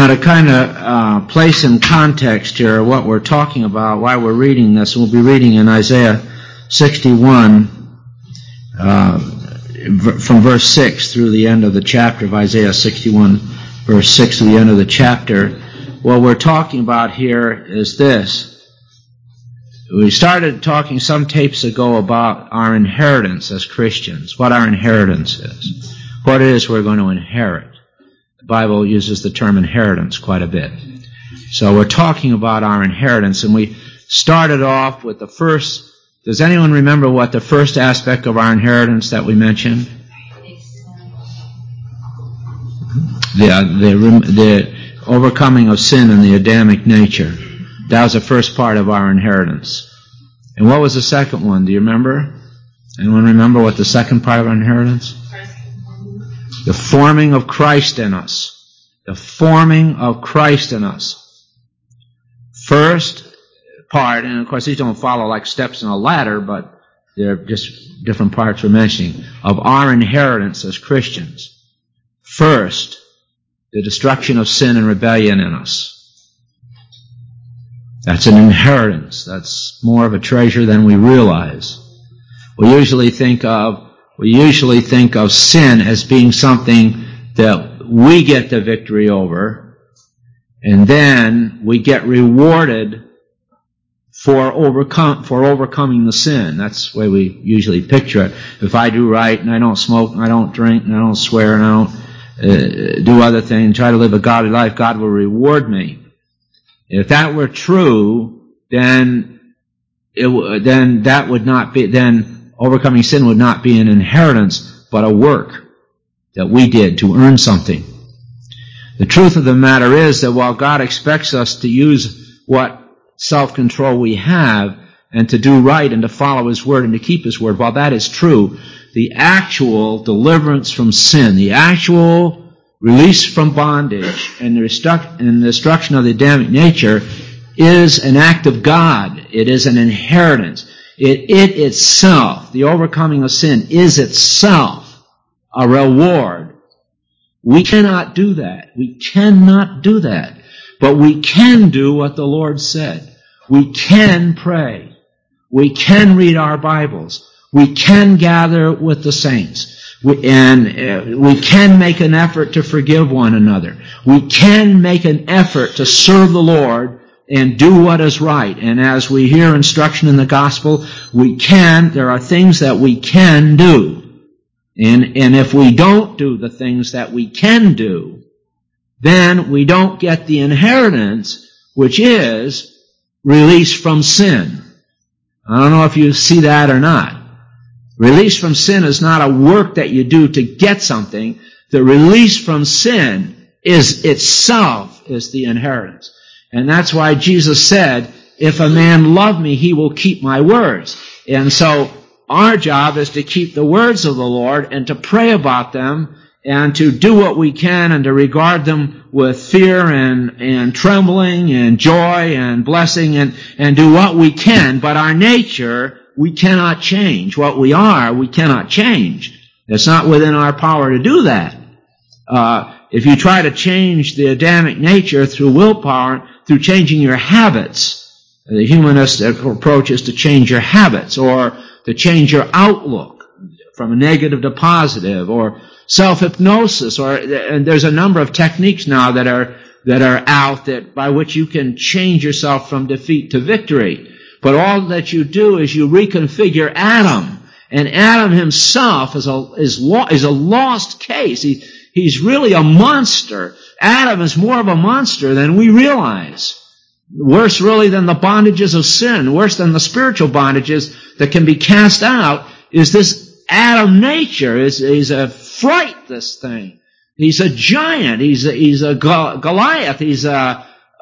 Now, to kind of place in context here what we're talking about, why we're reading this, we'll be reading in Isaiah 61 from verse 6 through the end of the chapter of Isaiah 61, verse 6 to the end of the chapter. What we're talking about here is this. We started talking some tapes ago about our inheritance as Christians, what our inheritance is, what it is we're going to inherit. The Bible uses the term inheritance quite a bit. So we're talking about our inheritance, and we started off with the first. Does anyone remember what the first aspect of our inheritance that we mentioned? The overcoming of sin and the Adamic nature. That was the first part of our inheritance. And what was the second one? Do you remember? Anyone remember what the second part of our inheritance? The forming of Christ in us. The forming of Christ in us. First part, and of course these don't follow like steps in a ladder, but they're just different parts we're mentioning, of our inheritance as Christians. First, the destruction of sin and rebellion in us. That's an inheritance. That's more of a treasure than we realize. We usually think of sin as being something that we get the victory over, and then we get rewarded for overcoming the sin. That's the way we usually picture it. If I do right and I don't smoke and I don't drink and I don't swear and I don't do other things, try to live a godly life, God will reward me. If that were true, then that would not be, then overcoming sin would not be an inheritance, but a work that we did to earn something. The truth of the matter is that while God expects us to use what self-control we have and to do right and to follow His Word and to keep His Word, while that is true, the actual deliverance from sin, the actual release from bondage and the destruction of the Adamic nature is an act of God. It is an inheritance. It itself, the overcoming of sin, is itself a reward. We cannot do that. We cannot do that. But we can do what the Lord said. We can pray. We can read our Bibles. We can gather with the saints. We can make an effort to forgive one another. We can make an effort to serve the Lord and do what is right. And as we hear instruction in the gospel, there are things that we can do. And if we don't do the things that we can do, then we don't get the inheritance, which is release from sin. I don't know if you see that or not. Release from sin is not a work that you do to get something. The release from sin is itself is the inheritance. And that's why Jesus said, if a man love me, he will keep my words. And so our job is to keep the words of the Lord and to pray about them and to do what we can and to regard them with fear and trembling and joy and blessing and do what we can. But our nature, we cannot change. What we are, we cannot change. It's not within our power to do that. If you try to change the Adamic nature through willpower, through changing your habits, the humanistic approach is to change your habits or to change your outlook from a negative to positive, or self-hypnosis, and there's a number of techniques now that are out that by which you can change yourself from defeat to victory. But all that you do is you reconfigure Adam, and Adam himself is a lost case. He's really a monster. Adam is more of a monster than we realize. Worse really than the bondages of sin, worse than the spiritual bondages that can be cast out, is this Adam nature. He's a fright, this thing. He's a giant. He's a Goliath. He's a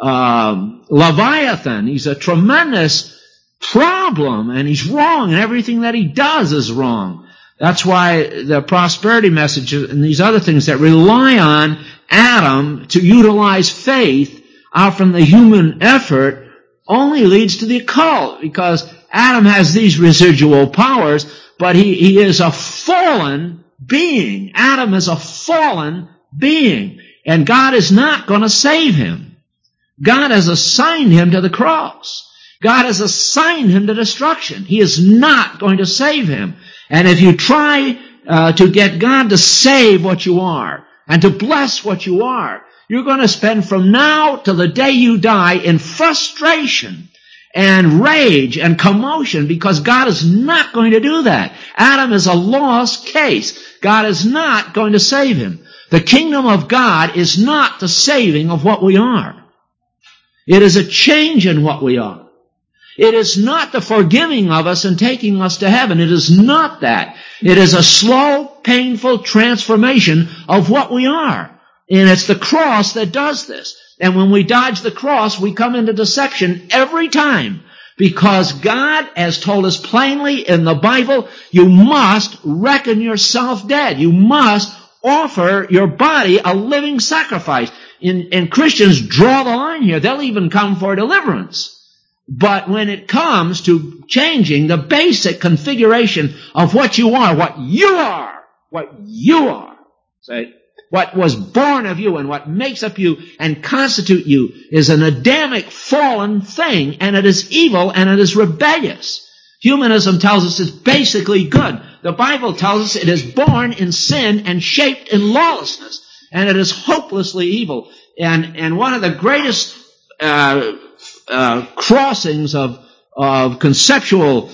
Leviathan. He's a tremendous problem, and he's wrong, and everything that he does is wrong. That's why the prosperity message and these other things that rely on Adam to utilize faith out from the human effort only leads to the occult, because Adam has these residual powers, but he is a fallen being. Adam is a fallen being. And God is not going to save him. God has assigned him to the cross. God has assigned him to destruction. He is not going to save him. And if you try to get God to save what you are and to bless what you are, you're going to spend from now till the day you die in frustration and rage and commotion, because God is not going to do that. Adam is a lost case. God is not going to save him. The kingdom of God is not the saving of what we are. It is a change in what we are. It is not the forgiving of us and taking us to heaven. It is not that. It is a slow, painful transformation of what we are. And it's the cross that does this. And when we dodge the cross, we come into deception every time. Because God has told us plainly in the Bible, you must reckon yourself dead. You must offer your body a living sacrifice. And Christians draw the line here. They'll even come for deliverance. But when it comes to changing the basic configuration of what you are, say, what was born of you and what makes up you and constitute you is an Adamic fallen thing, and it is evil and it is rebellious. Humanism tells us it's basically good. The Bible tells us it is born in sin and shaped in lawlessness, and it is hopelessly evil. And one of the greatest crossings of conceptual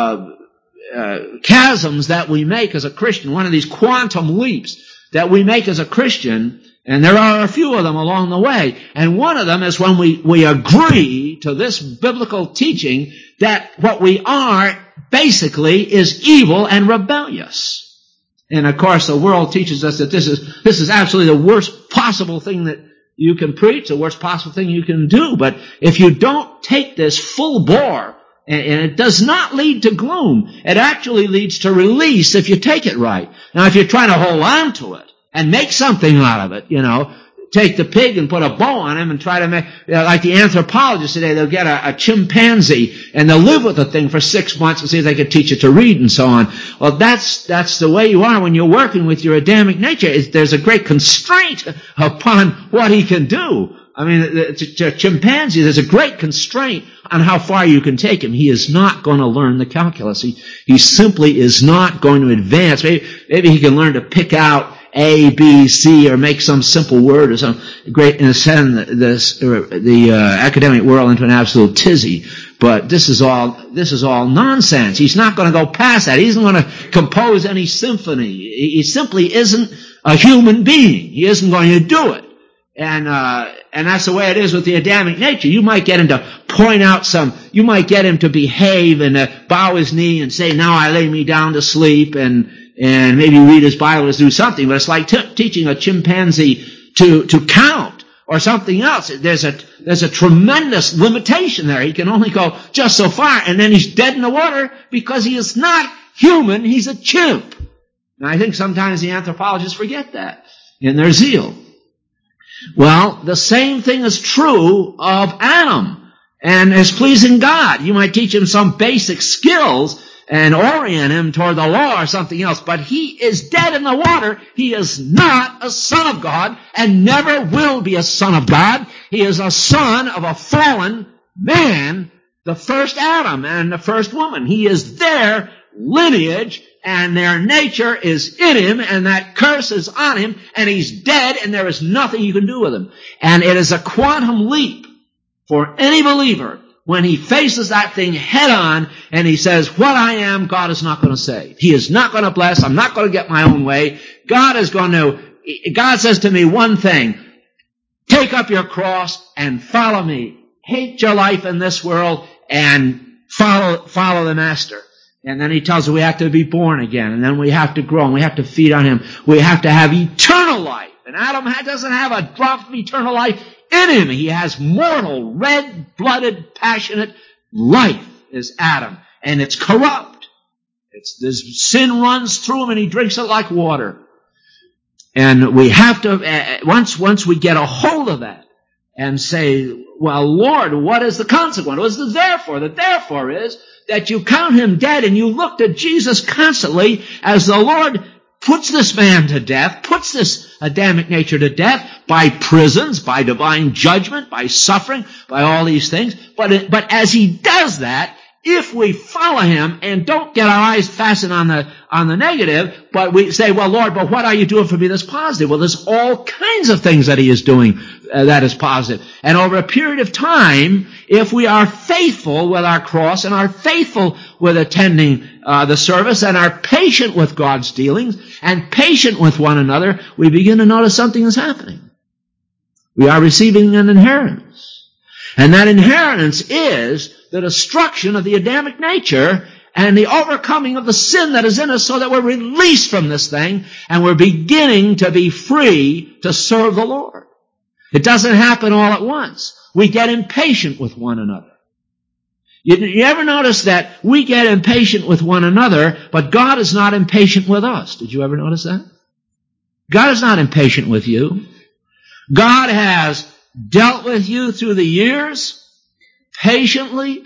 chasms that we make as a Christian, one of these quantum leaps that we make as a Christian, and there are a few of them along the way, and one of them is when we agree to this biblical teaching that what we are basically is evil and rebellious. And of course the world teaches us that this is absolutely the worst possible thing that you can preach, the worst possible thing you can do. But if you don't take this full bore, and it does not lead to gloom, it actually leads to release if you take it right. Now, if you're trying to hold on to it and make something out of it, take the pig and put a bow on him and try to make, like the anthropologists today, they'll get a chimpanzee and they'll live with the thing for 6 months and see if they can teach it to read and so on. Well, that's the way you are when you're working with your Adamic nature. There's a great constraint upon what he can do. I mean, to a chimpanzee, there's a great constraint on how far you can take him. He is not going to learn the calculus. He simply is not going to advance. Maybe he can learn to pick out A, B, C, or make some simple word or some great, and send the academic world into an absolute tizzy. But this is all nonsense. He's not going to go past that. He isn't going to compose any symphony. He simply isn't a human being. He isn't going to do it. And that's the way it is with the Adamic nature. You might get him to point out you might get him to behave and bow his knee and say, now I lay me down to sleep, and maybe read his Bible or do something. But it's like teaching a chimpanzee to count or something else. There's a tremendous limitation there. He can only go just so far, and then he's dead in the water because he is not human. He's a chimp. And I think sometimes the anthropologists forget that in their zeal. Well, the same thing is true of Adam and is pleasing God. You might teach him some basic skills and orient him toward the law or something else, but he is dead in the water. He is not a son of God and never will be a son of God. He is a son of a fallen man, the first Adam and the first woman. He is their lineage, and their nature is in him, and that curse is on him, and he's dead, and there is nothing you can do with him. And it is a quantum leap for any believer when he faces that thing head on, and he says, what I am, God is not going to save. He is not going to bless. I'm not going to get my own way. God says to me one thing: take up your cross and follow me. Hate your life in this world and follow the Master. And then he tells us we have to be born again, and then we have to grow, and we have to feed on him. We have to have eternal life. And Adam doesn't have a drop of eternal life in him. He has mortal, red-blooded, passionate life is Adam. And it's corrupt. This sin runs through him, and he drinks it like water. And we have to, once we get a hold of that and say, well, Lord, what is the consequence? What is the therefore? The therefore is that you count him dead, and you look to Jesus constantly as the Lord puts this man to death, puts this Adamic nature to death, by prisons, by divine judgment, by suffering, by all these things. But as he does that, if we follow him and don't get our eyes fastened on the negative, but we say, well, Lord, but what are you doing for me that's positive? Well, there's all kinds of things that he is doing that is positive. And over a period of time, if we are faithful with our cross and are faithful with attending the service and are patient with God's dealings and patient with one another, we begin to notice something is happening. We are receiving an inheritance. And that inheritance is the destruction of the Adamic nature and the overcoming of the sin that is in us so that we're released from this thing and we're beginning to be free to serve the Lord. It doesn't happen all at once. We get impatient with one another. You ever notice that we get impatient with one another, but God is not impatient with us? Did you ever notice that? God is not impatient with you. God has dealt with you through the years, patiently,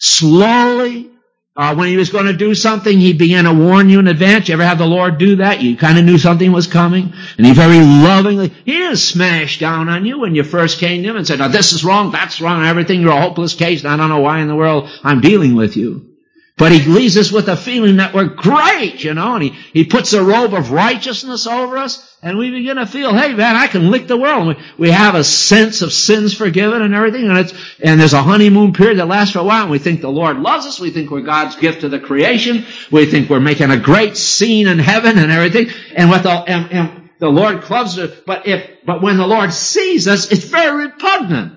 slowly. When he was going to do something, he began to warn you in advance. You ever have the Lord do that? You kind of knew something was coming. And he very lovingly, he didn't smash down on you when you first came to him and said, now this is wrong, that's wrong, everything, you're a hopeless case, and I don't know why in the world I'm dealing with you. But he leaves us with a feeling that we're great, and he puts a robe of righteousness over us, and we begin to feel, hey man, I can lick the world. We have a sense of sins forgiven and everything, and there's a honeymoon period that lasts for a while, and we think the Lord loves us, we think we're God's gift to the creation, we think we're making a great scene in heaven and everything, and the Lord clubs it, but when the Lord sees us, it's very repugnant.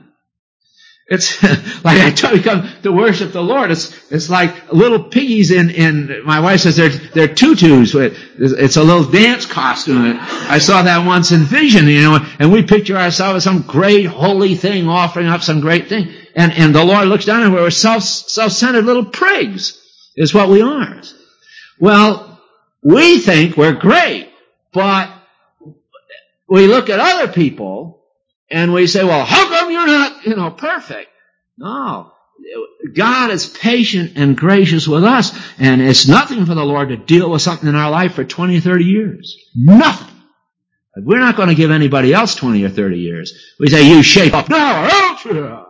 It's like I told you, come to worship the Lord. It's like little piggies in my wife says they're tutus. It's a little dance costume. I saw that once in vision, and we picture ourselves as some great holy thing offering up some great thing. And the Lord looks down and we're self-centered little prigs is what we are. Well, we think we're great, but we look at other people and we say, well, how come you're not, perfect? No. God is patient and gracious with us, and it's nothing for the Lord to deal with something in our life for 20 or 30 years. Nothing. We're not going to give anybody else 20 or 30 years. We say, you shape up now.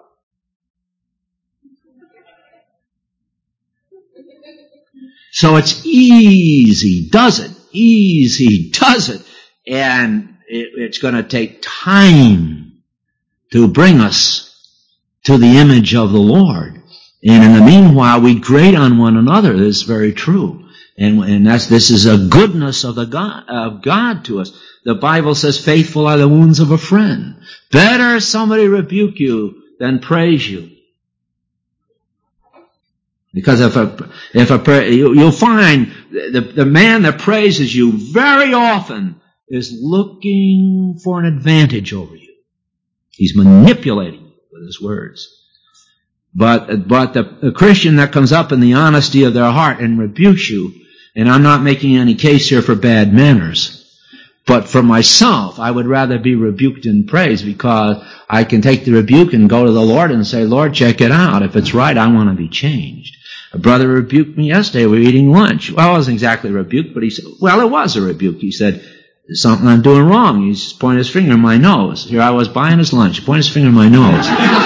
So it's easy does it. Easy does it. And it's going to take time to bring us to the image of the Lord. And in the meanwhile, we grate on one another. This is very true. And this is a goodness of God to us. The Bible says, faithful are the wounds of a friend. Better somebody rebuke you than praise you. Because you'll find the man that praises you very often is looking for an advantage over you. He's manipulating you with his words. But the Christian that comes up in the honesty of their heart and rebukes you, and I'm not making any case here for bad manners, but for myself, I would rather be rebuked in praise, because I can take the rebuke and go to the Lord and say, Lord, check it out. If it's right, I want to be changed. A brother rebuked me yesterday. We were eating lunch. Well, I wasn't exactly rebuked, but he said, well, it was a rebuke. He said, there's something I'm doing wrong. He just pointed his finger in my nose. Here I was buying his lunch. He pointed his finger in my nose.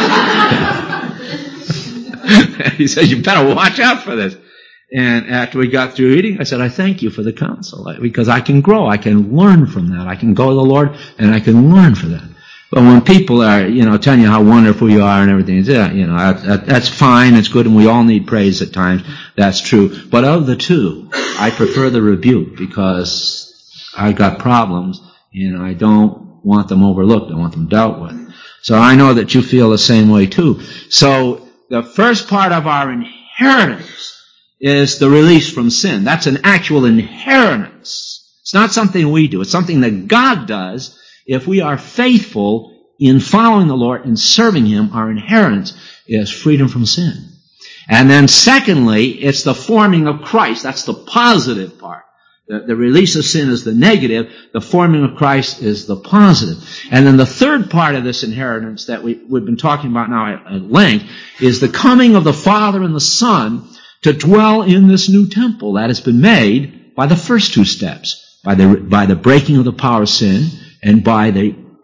He said, you better watch out for this. And after we got through eating, I said, I thank you for the counsel, because I can grow. I can learn from that. I can go to the Lord and I can learn from that. But when people are, telling you how wonderful you are and everything, that's fine, it's good, and we all need praise at times. That's true. But of the two, I prefer the rebuke, because I've got problems, and I don't want them overlooked. I want them dealt with. So I know that you feel the same way too. So the first part of our inheritance is the release from sin. That's an actual inheritance. It's not something we do. It's something that God does. If we are faithful in following the Lord and serving Him, our inheritance is freedom from sin. And then secondly, it's the forming of Christ. That's the positive part. The release of sin is the negative. The forming of Christ is the positive. And then the third part of this inheritance that we've been talking about now at length is the coming of the Father and the Son to dwell in this new temple that has been made by the first two steps, by the breaking of the power of sin and by the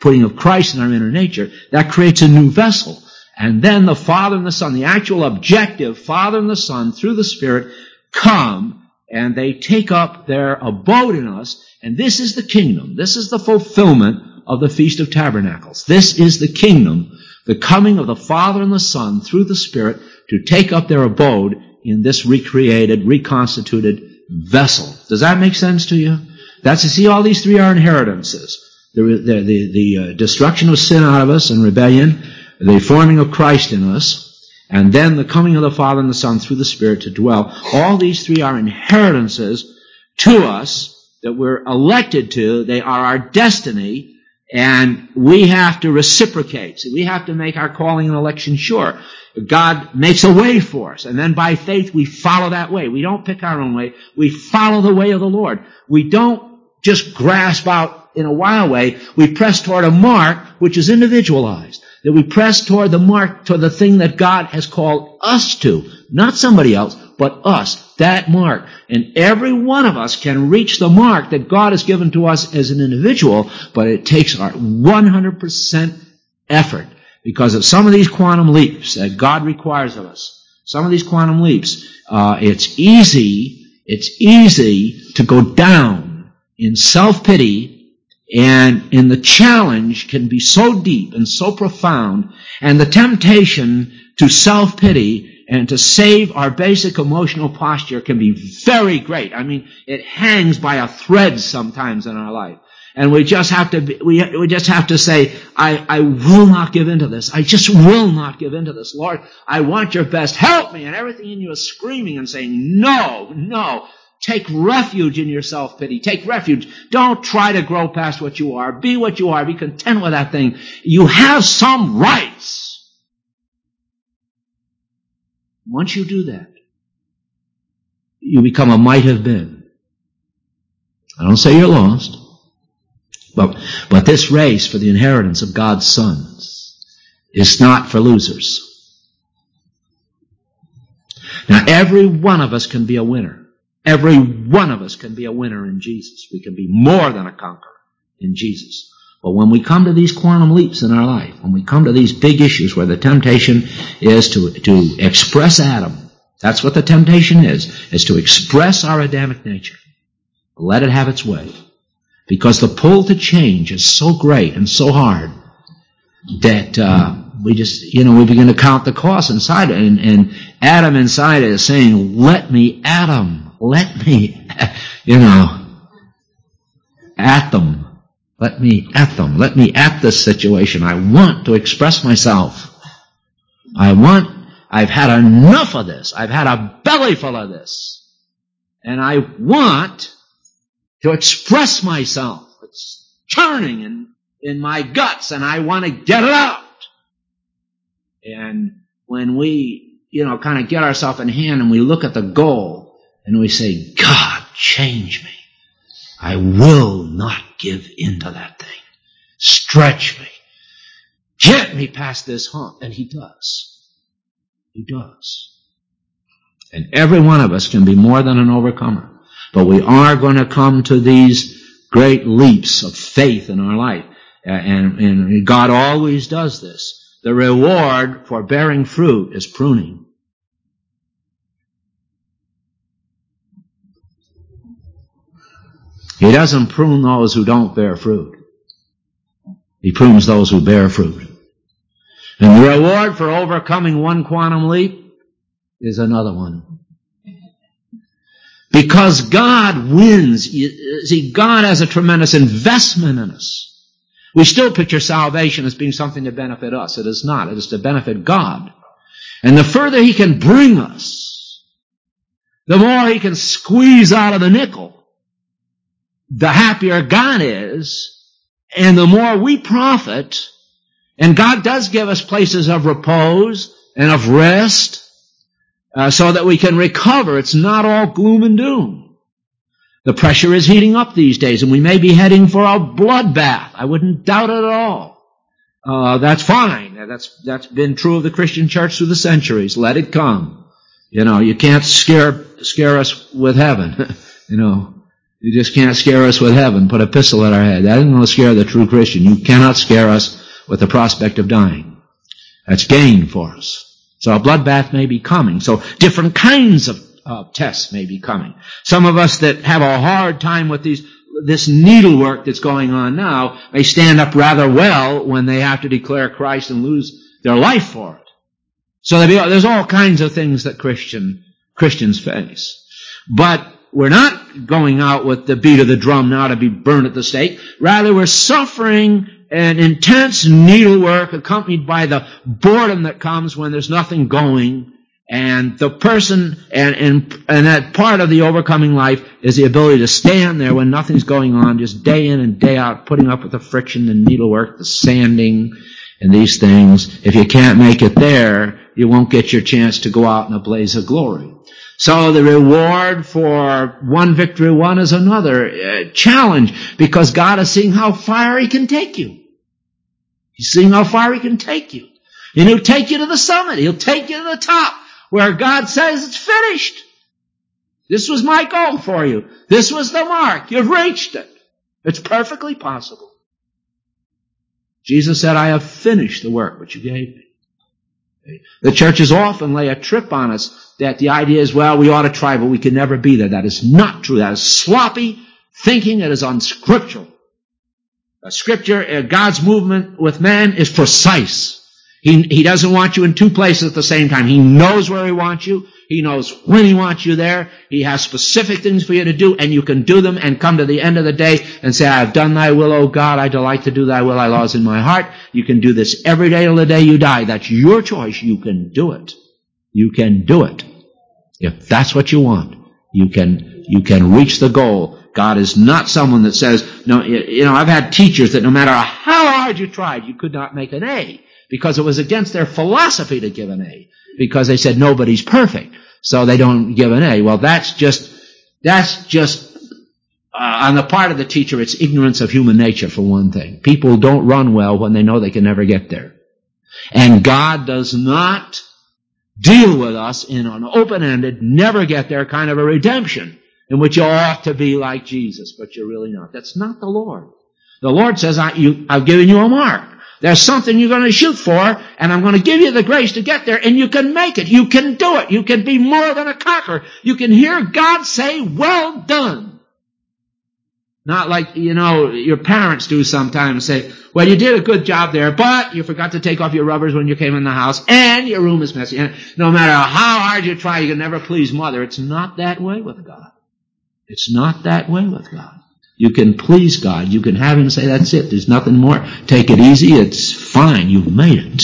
outputting of Christ in our inner nature, that creates a new vessel. And then the Father and the Son, the actual objective, Father and the Son, through the Spirit, come and they take up their abode in us. And this is the kingdom. This is the fulfillment of the Feast of Tabernacles. This is the kingdom, the coming of the Father and the Son through the Spirit to take up their abode in this recreated, reconstituted vessel. Does that make sense to you? That's to see all these three are inheritances. The destruction of sin out of us and rebellion, the forming of Christ in us, and then the coming of the Father and the Son through the Spirit to dwell. All these three are inheritances to us that we're elected to. They are our destiny, and we have to reciprocate. So we have to make our calling and election sure. God makes a way for us, and then by faith we follow that way. We don't pick our own way. We follow the way of the Lord. We don't just grasp out in a wild way. We press toward a mark which is individualized. That we press toward the mark, toward the thing that God has called us to. Not somebody else, but us. That mark. And every one of us can reach the mark that God has given to us as an individual, but it takes our 100% effort. Because of some of these quantum leaps that God requires of us, some of these quantum leaps, it's easy to go down in self-pity, and in the challenge can be so deep and so profound, and the temptation to self-pity and to save our basic emotional posture can be very great. I mean, it hangs by a thread sometimes in our life. And we just have to say, I will not give in to this. I just will not give in to this. Lord, I want your best. Help me. And everything in you is screaming and saying, no. Take refuge in your self-pity. Take refuge. Don't try to grow past what you are. Be what you are. Be content with that thing. You have some rights. Once you do that, you become a might have been. I don't say you're lost. But this race for the inheritance of God's sons is not for losers. Now, every one of us can be a winner. Every one of us can be a winner in Jesus. We can be more than a conqueror in Jesus. But when we come to these quantum leaps in our life, when we come to these big issues where the temptation is to express Adam, that's what the temptation is to express our Adamic nature. Let it have its way. Because the pull to change is so great and so hard that we begin to count the cost inside it. And Adam inside it is saying, let me, Adam. Let me, at them. Let me at them. Let me at this situation. I want to express myself. I've had enough of this. I've had a belly full of this. And I want to express myself. It's churning in my guts, and I want to get it out. And when we, kind of get ourselves in hand and we look at the goal, and we say, God, change me. I will not give in to that thing. Stretch me. Get me past this hump. And He does. He does. And every one of us can be more than an overcomer. But we are going to come to these great leaps of faith in our life. And God always does this. The reward for bearing fruit is pruning. He doesn't prune those who don't bear fruit. He prunes those who bear fruit. And the reward for overcoming one quantum leap is another one. Because God wins. See, God has a tremendous investment in us. We still picture salvation as being something to benefit us. It is not. It is to benefit God. And the further He can bring us, the more He can squeeze out of the nickel. The happier God is, and the more we profit. And God does give us places of repose and of rest so that we can recover. It's not all gloom and doom. The pressure is heating up these days, and we may be heading for a bloodbath. I wouldn't doubt it at all. That's fine. That's been true of the Christian church through the centuries. Let it come. You can't scare us with heaven. You just can't scare us with heaven, put a pistol at our head. That isn't going to scare the true Christian. You cannot scare us with the prospect of dying. That's gain for us. So a bloodbath may be coming. So different kinds of tests may be coming. Some of us that have a hard time with this needlework that's going on now may stand up rather well when they have to declare Christ and lose their life for it. So there's all kinds of things that Christians face. But we're not going out with the beat of the drum now to be burned at the stake. Rather, we're suffering an intense needlework accompanied by the boredom that comes when there's nothing going. And the person, and that part of the overcoming life is the ability to stand there when nothing's going on, just day in and day out, putting up with the friction, the needlework, the sanding, and these things. If you can't make it there, you won't get your chance to go out in a blaze of glory. So the reward for one victory won is another challenge, because God is seeing how far He can take you. He's seeing how far He can take you. And He'll take you to the summit. He'll take you to the top, where God says it's finished. This was my goal for you. This was the mark. You've reached it. It's perfectly possible. Jesus said, I have finished the work which you gave me. The churches often lay a trip on us that the idea is, well, we ought to try, but we can never be there. That is not true. That is sloppy thinking. That is unscriptural. Scripture, God's movement with man is precise. He doesn't want you in two places at the same time. He knows where He wants you. He knows when He wants you there. He has specific things for you to do, and you can do them and come to the end of the day and say, I have done Thy will, O God. I delight to do Thy will. Thy law is in my heart. You can do this every day till the day you die. That's your choice. You can do it. You can do it. If that's what you want, you can reach the goal. God is not someone that says, no, I've had teachers that no matter how hard you tried, you could not make an A, because it was against their philosophy to give an A, because they said nobody's perfect, so they don't give an A. Well, that's just on the part of the teacher, it's ignorance of human nature, for one thing. People don't run well when they know they can never get there. And God does not deal with us in an open-ended, never get there kind of a redemption, in which you ought to be like Jesus, but you're really not. That's not the Lord. The Lord says, I've given you a mark. There's something you're going to shoot for, and I'm going to give you the grace to get there, and you can make it. You can do it. You can be more than a conqueror. You can hear God say, well done. Not like, your parents do sometimes, say, well, you did a good job there, but you forgot to take off your rubbers when you came in the house, and your room is messy. And no matter how hard you try, you can never please Mother. It's not that way with God. It's not that way with God. You can please God. You can have Him say, that's it. There's nothing more. Take it easy. It's fine. You've made it.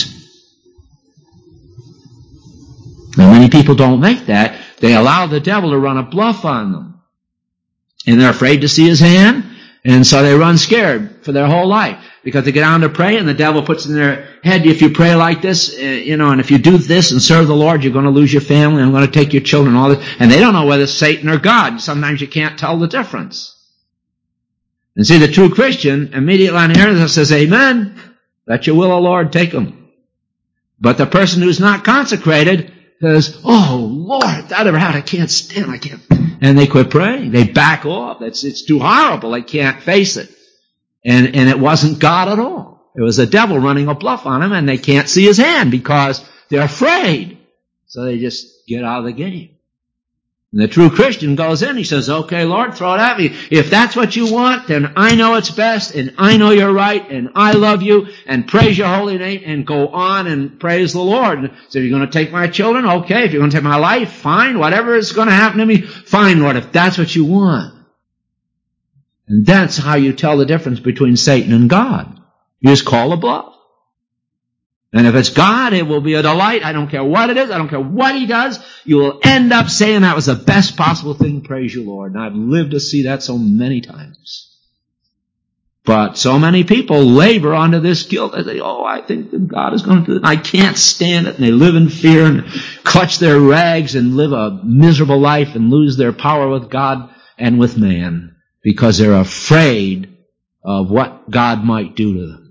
Now, many people don't make that. They allow the devil to run a bluff on them. And they're afraid to see his hand, and so they run scared for their whole life. Because they get down to pray, and the devil puts in their head, if you pray like this, and if you do this and serve the Lord, you're going to lose your family, I'm going to take your children, all this. And they don't know whether it's Satan or God. Sometimes you can't tell the difference. And see, the true Christian, immediately on hearing this, says, Amen. Let your will, O Lord, take them. But the person who's not consecrated says, oh, Lord, that ever happened, I can't stand, I can't. And they quit praying. They back off. It's too horrible. They can't face it. And it wasn't God at all. It was the devil running a bluff on them, and they can't see his hand because they're afraid. So they just get out of the game. And the true Christian goes in, he says, okay, Lord, throw it at me. If that's what you want, then I know it's best, and I know you're right, and I love you, and praise your holy name, and go on and praise the Lord. And so you're going to take my children? Okay. If you're going to take my life, fine. Whatever is going to happen to me, fine, Lord, if that's what you want. And that's how you tell the difference between Satan and God. You just call a bluff. And if it's God, it will be a delight. I don't care what it is. I don't care what He does. You will end up saying that was the best possible thing. Praise you, Lord. And I've lived to see that so many times. But so many people labor under this guilt. They say, I think that God is going to do it. I can't stand it. And they live in fear and clutch their rags and live a miserable life and lose their power with God and with man because they're afraid of what God might do to them.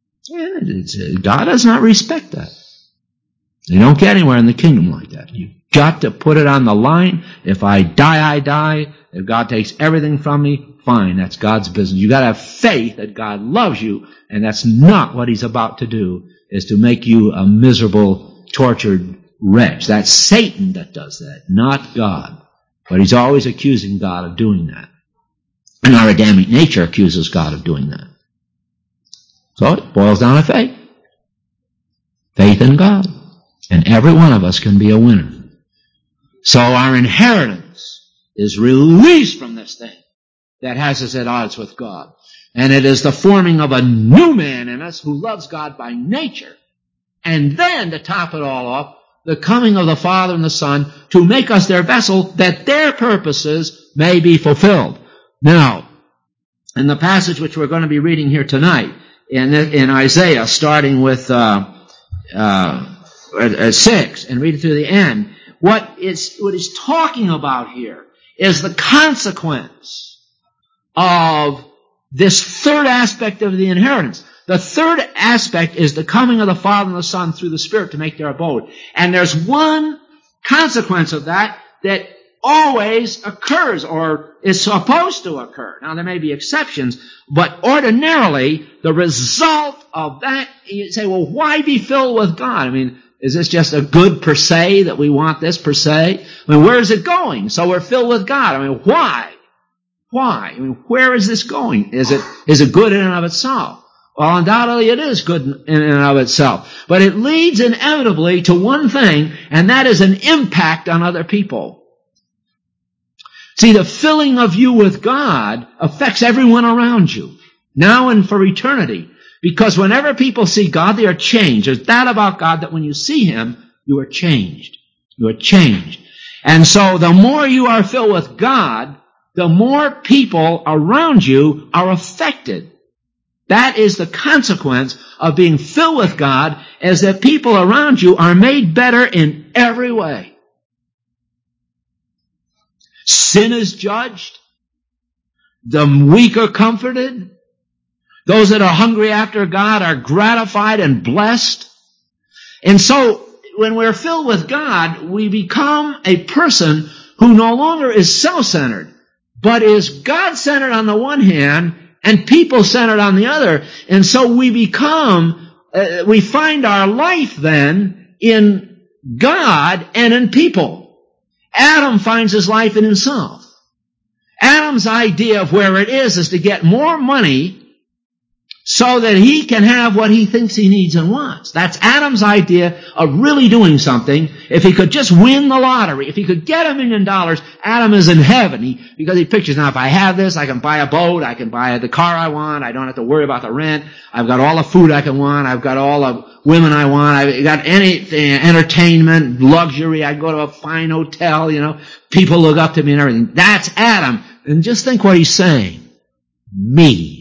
God does not respect that. You don't get anywhere in the kingdom like that. You've got to put it on the line. If I die, I die. If God takes everything from me, fine, that's God's business. You got to have faith that God loves you, and that's not what He's about to do, is to make you a miserable, tortured wretch. That's Satan that does that, not God. But he's always accusing God of doing that. And our Adamic nature accuses God of doing that. So it boils down to faith. Faith in God. And every one of us can be a winner. So our inheritance is released from this thing that has us at odds with God. And it is the forming of a new man in us who loves God by nature. And then, to top it all off, the coming of the Father and the Son to make us their vessel that their purposes may be fulfilled. Now, in the passage which we're going to be reading here tonight, in Isaiah, starting with 6 and reading through the end, what is talking about here is the consequence of this third aspect of the inheritance. The third aspect is the coming of the Father and the Son through the Spirit to make their abode. And there's one consequence of that that always occurs, or is supposed to occur. Now, there may be exceptions, but ordinarily, the result of that, you say, well, why be filled with God? I mean, is this just a good per se, that we want this per se? I mean, where is it going? So we're filled with God. I mean, why? Why? I mean, where is this going? Is it good in and of itself? Well, undoubtedly it is good in and of itself. But it leads inevitably to one thing, and that is an impact on other people. See, the filling of you with God affects everyone around you, now and for eternity. Because whenever people see God, they are changed. There's that about God, that when you see Him, you are changed. You are changed. And so the more you are filled with God, the more people around you are affected. That is the consequence of being filled with God, is that people around you are made better in every way. Sin is judged. The weak are comforted. Those that are hungry after God are gratified and blessed. And so, when we're filled with God, we become a person who no longer is self-centered, but is God-centered on the one hand, and people-centered on the other. And so we find our life then in God and in people. Adam finds his life in himself. Adam's idea of where it is to get more money so that he can have what he thinks he needs and wants. That's Adam's idea of really doing something. If he could just win the lottery, if he could get $1 million, Adam is in heaven. Because he pictures, now if I have this, I can buy a boat, I can buy the car I want, I don't have to worry about the rent, I've got all the food I can want, I've got all the women I want, I've got anything, entertainment, luxury, I go to a fine hotel, people look up to me and everything. That's Adam. And just think what he's saying. Me.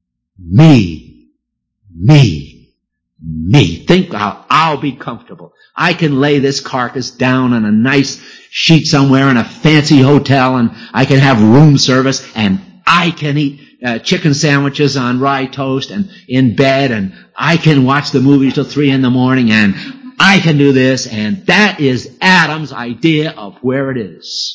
Think I'll be comfortable. I can lay this carcass down on a nice sheet somewhere in a fancy hotel, and I can have room service, and I can eat chicken sandwiches on rye toast and in bed, and I can watch the movies till 3 a.m, and I can do this, and that is Adam's idea of where it is.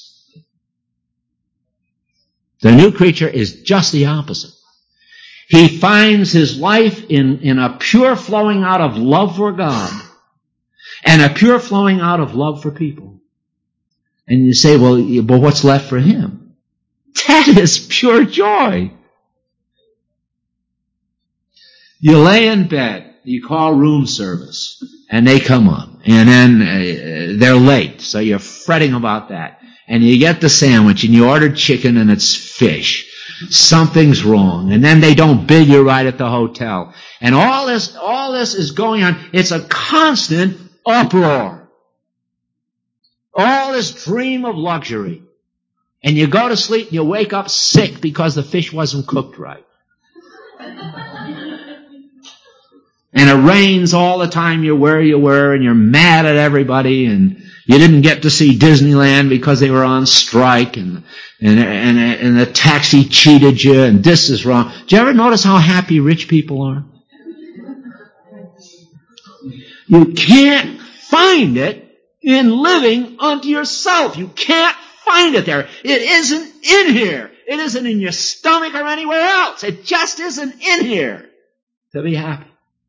The new creature is just the opposite. He finds his life in a pure flowing out of love for God and a pure flowing out of love for people. And you say, well, but what's left for him? That is pure joy. You lay in bed, you call room service, and they come up, and then they're late, so you're fretting about that. And you get the sandwich, and you ordered chicken, and it's fish. Something's wrong. And then they don't bill you right at the hotel. And all this is going on. It's a constant uproar. All this dream of luxury. And you go to sleep and you wake up sick because the fish wasn't cooked right. And it rains all the time you're where you were, and you're mad at everybody, and you didn't get to see Disneyland because they were on strike, and the taxi cheated you, and this is wrong. Do you ever notice how happy rich people are? You can't find it in living unto yourself. You can't find it there. It isn't in here. It isn't in your stomach or anywhere else. It just isn't in here to be happy.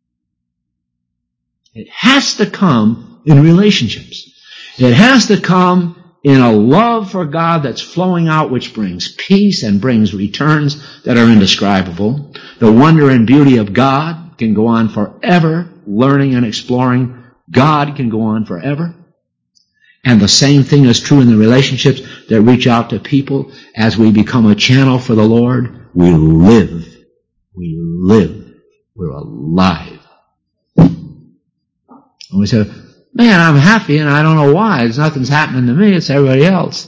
It has to come in relationships. It has to come in a love for God that's flowing out, which brings peace and brings returns that are indescribable. The wonder and beauty of God can go on forever. Learning and exploring God can go on forever. And the same thing is true in the relationships that reach out to people. As we become a channel for the Lord, we live. We live. We're alive. And we say, man, I'm happy and I don't know why. Nothing's happening to me. It's everybody else.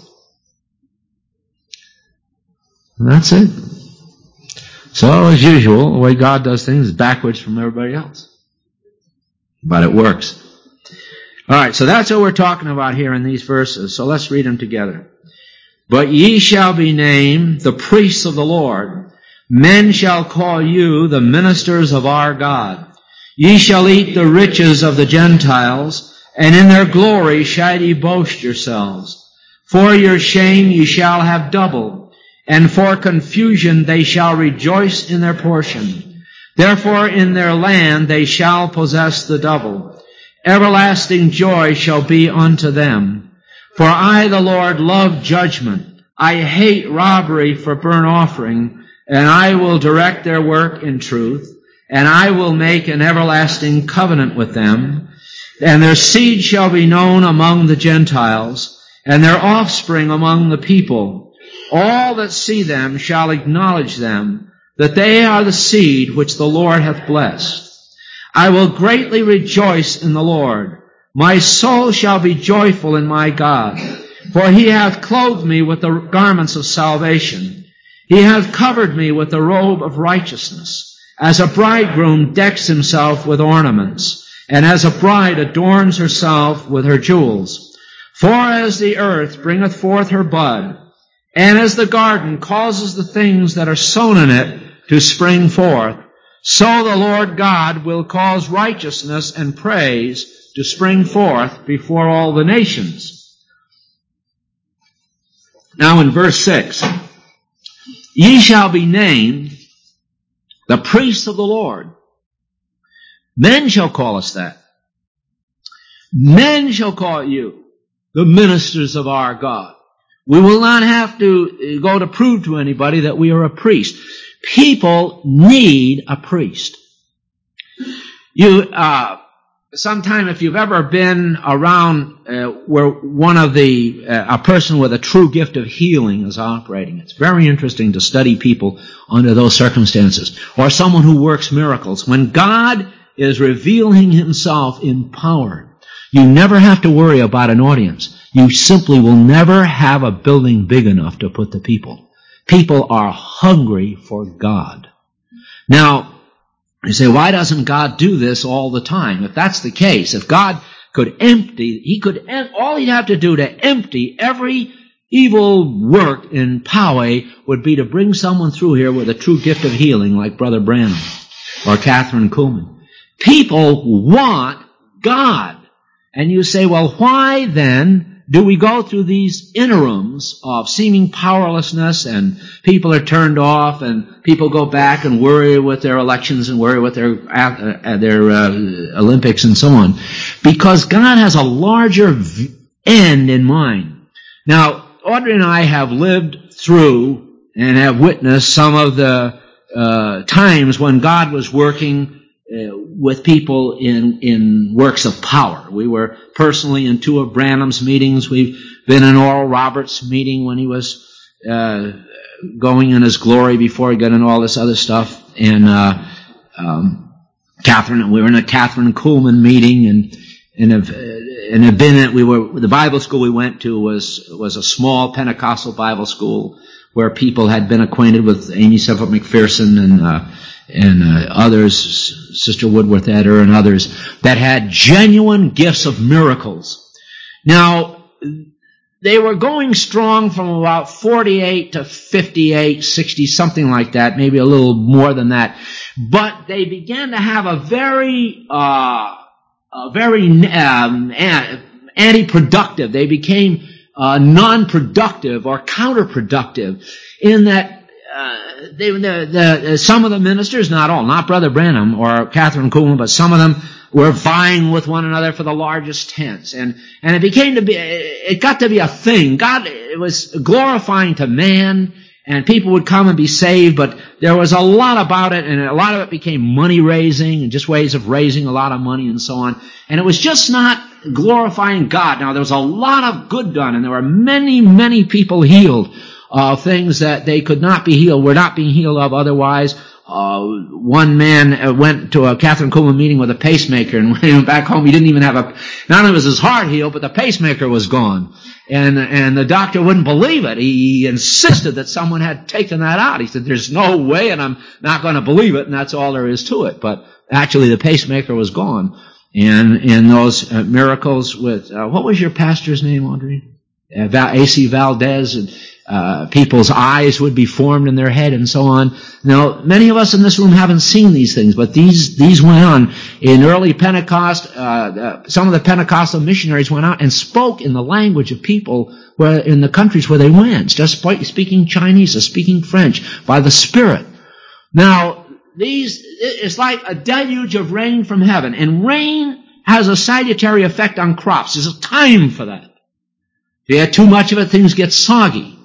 And that's it. So, as usual, the way God does things is backwards from everybody else. But it works. Alright, so that's what we're talking about here in these verses. So let's read them together. But ye shall be named the priests of the Lord. Men shall call you the ministers of our God. Ye shall eat the riches of the Gentiles, and in their glory shall ye boast yourselves. For your shame ye shall have double, and for confusion they shall rejoice in their portion. Therefore in their land they shall possess the double. Everlasting joy shall be unto them. For I, the Lord, love judgment. I hate robbery for burnt offering, and I will direct their work in truth. And I will make an everlasting covenant with them, and their seed shall be known among the Gentiles, and their offspring among the people. All that see them shall acknowledge them, that they are the seed which the Lord hath blessed. I will greatly rejoice in the Lord. My soul shall be joyful in my God, for he hath clothed me with the garments of salvation. He hath covered me with the robe of righteousness, as a bridegroom decks himself with ornaments, and as a bride adorns herself with her jewels. For as the earth bringeth forth her bud, and as the garden causes the things that are sown in it to spring forth, so the Lord God will cause righteousness and praise to spring forth before all the nations. Now in verse 6, ye shall be named the priests of the Lord. Men shall call us that. Men shall call you the ministers of our God. We will not have to go to prove to anybody that we are a priest. People need a priest. Sometime if you've ever been around where one of a person with a true gift of healing is operating, it's very interesting to study people under those circumstances. Or someone who works miracles. When God is revealing himself in power, you never have to worry about an audience. You simply will never have a building big enough to put the people. People are hungry for God. Now, you say, why doesn't God do this all the time? If that's the case, if God could empty, all he'd have to do to empty every evil work in Poway would be to bring someone through here with a true gift of healing like Brother Branham or Catherine Kuhlman. People want God. And you say, well, why then do we go through these interims of seeming powerlessness and people are turned off and people go back and worry with their elections and worry with their Olympics and so on? Because God has a larger end in mind. Now, Audrey and I have lived through and have witnessed some of the times when God was working with people in works of power. We were personally in two of Branham's meetings. We've been in Oral Roberts' meeting when he was going in his glory before he got into all this other stuff. And we were in a Catherine Kuhlman meeting, the Bible school we went to was a small Pentecostal Bible school where people had been acquainted with Amy Seffer McPherson and others, Sister Woodworth Eder and others, that had genuine gifts of miracles. Now, they were going strong from about 48 to 58, 60, something like that, maybe a little more than that. But they began to have a very anti-productive. They became non-productive or counterproductive in that some of the ministers, not all, not Brother Branham or Catherine Kuhlman, but some of them were vying with one another for the largest tents. And it got to be a thing. God, it was glorifying to man, and people would come and be saved, but there was a lot about it, and a lot of it became money raising and just ways of raising a lot of money and so on. And it was just not glorifying God. Now, there was a lot of good done, and there were many, many people healed of things that they could not be healed, were not being healed of otherwise. One man went to a Catherine Kuhlman meeting with a pacemaker, and when he went back home, he didn't even have not only was his heart healed, but the pacemaker was gone. And the doctor wouldn't believe it. He insisted that someone had taken that out. He said, there's no way, and I'm not going to believe it, and that's all there is to it. But actually, the pacemaker was gone. And in those miracles with, what was your pastor's name, Audrey? A.C. Valdez, and people's eyes would be formed in their head and so on. Now, many of us in this room haven't seen these things, but these went on. In early Pentecost, some of the Pentecostal missionaries went out and spoke in the language of people in the countries where they went, just speaking Chinese or speaking French by the Spirit. Now, it's like a deluge of rain from heaven, and rain has a salutary effect on crops. There's a time for that. If you have too much of it, things get soggy.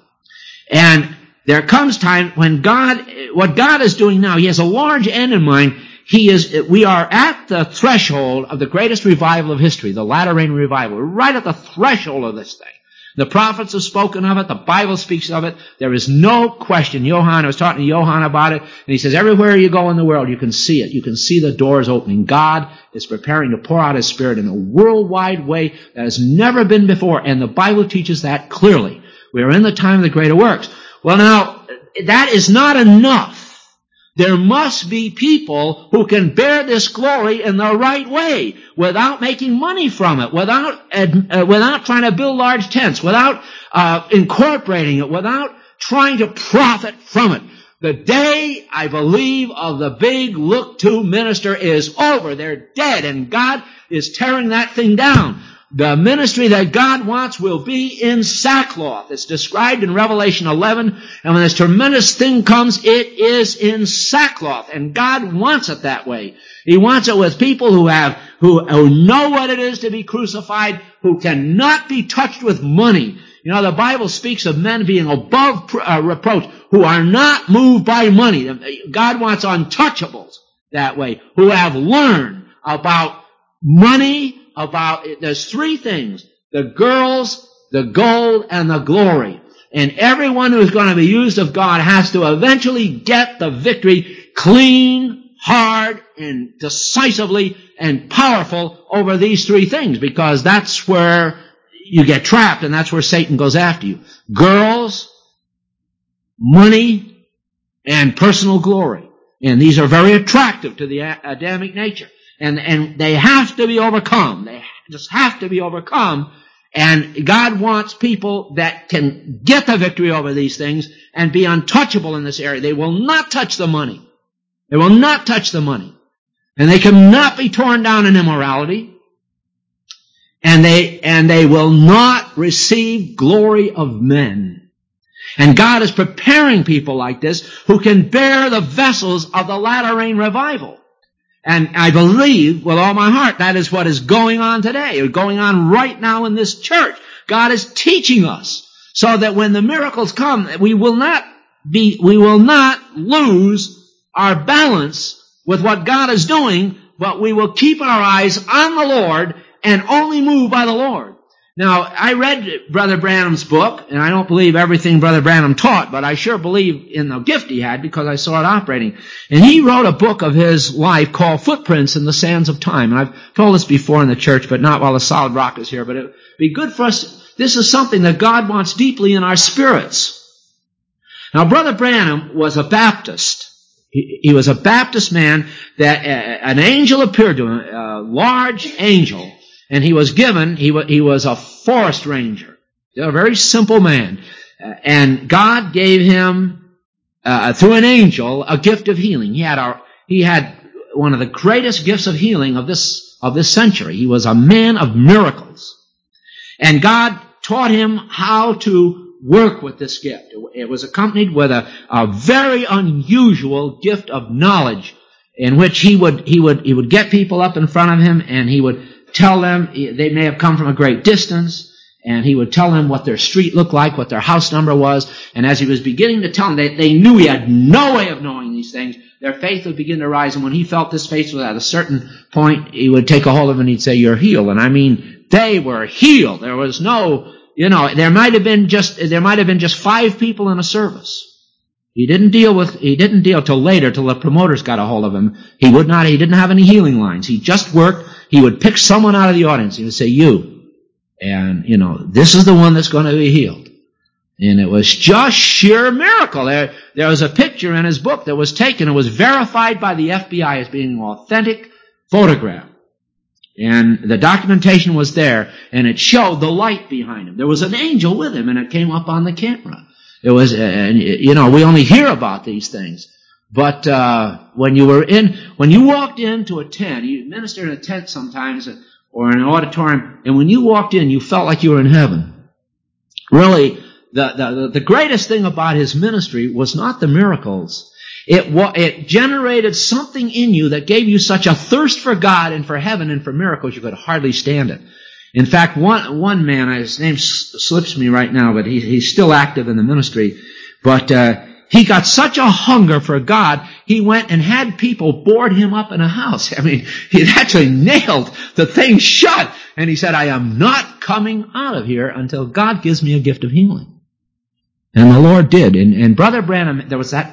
And there comes time when what God is doing now, He has a large end in mind. We are at the threshold of the greatest revival of history, the latter rain revival. We're right at the threshold of this thing. The prophets have spoken of it. The Bible speaks of it. There is no question. I was talking to Johann about it, and he says, everywhere you go in the world, you can see it. You can see the doors opening. God is preparing to pour out His Spirit in a worldwide way that has never been before, and the Bible teaches that clearly. We are in the time of the greater works. Well, now, that is not enough. There must be people who can bear this glory in the right way, without making money from it, without trying to build large tents, without incorporating it, without trying to profit from it. The day, I believe, of the big look-to minister is over. They're dead, and God is tearing that thing down. The ministry that God wants will be in sackcloth. It's described in Revelation 11, and when this tremendous thing comes, it is in sackcloth, and God wants it that way. He wants it with people who know what it is to be crucified, who cannot be touched with money. You know, the Bible speaks of men being above reproach, who are not moved by money. God wants untouchables that way, who have learned about money, there's three things: the girls, the gold, and the glory. And everyone who is going to be used of God has to eventually get the victory clean, hard, and decisively and powerful over these three things, because that's where you get trapped, and that's where Satan goes after you. Girls, money, and personal glory. And these are very attractive to the Adamic nature. And they have to be overcome. They just have to be overcome. And God wants people that can get the victory over these things and be untouchable in this area. They will not touch the money. They will not touch the money. And they cannot be torn down in immorality. And they will not receive glory of men. And God is preparing people like this who can bear the vessels of the latter rain revival. And I believe with all my heart that is what is going on today, or going on right now in this church. God is teaching us so that when the miracles come, we will not lose our balance with what God is doing, but we will keep our eyes on the Lord and only move by the Lord. Now, I read Brother Branham's book, and I don't believe everything Brother Branham taught, but I sure believe in the gift he had because I saw it operating. And he wrote a book of his life called Footprints in the Sands of Time. And I've told this before in the church, but not while the solid rock is here. But it would be good for us. This is something that God wants deeply in our spirits. Now, Brother Branham was a Baptist. He was a Baptist man that an angel appeared to him, a large angel. And he was a forest ranger. A very simple man. And God gave him, through an angel, a gift of healing. He had one of the greatest gifts of healing of this century. He was a man of miracles. And God taught him how to work with this gift. It was accompanied with a very unusual gift of knowledge, in which he would get people up in front of him, and he would tell them, they may have come from a great distance, and he would tell them what their street looked like, what their house number was, and as he was beginning to tell them, they knew he had no way of knowing these things. Their faith would begin to rise, and when he felt this faith was at a certain point, he would take a hold of them and he'd say, "You're healed." And I mean, they were healed. There was no, there might have been just 5 people in a service. He didn't deal till later, till the promoters got a hold of him. He didn't have any healing lines. He just worked. He would pick someone out of the audience. He would say, "You." And, this is the one that's going to be healed. And it was just sheer miracle. There was a picture in his book that was taken. It was verified by the FBI as being an authentic photograph. And the documentation was there, and it showed the light behind him. There was an angel with him, and it came up on the camera. It was, we only hear about these things. But when you walked into a tent, you minister in a tent sometimes, or in an auditorium, and when you walked in, you felt like you were in heaven. Really, the greatest thing about his ministry was not the miracles. It generated something in you that gave you such a thirst for God and for heaven and for miracles you could hardly stand it. In fact, one man, his name slips me right now, but he's still active in the ministry, but he got such a hunger for God, he went and had people board him up in a house. I mean, he actually nailed the thing shut. And he said, "I am not coming out of here until God gives me a gift of healing." And the Lord did. And Brother Branham, it was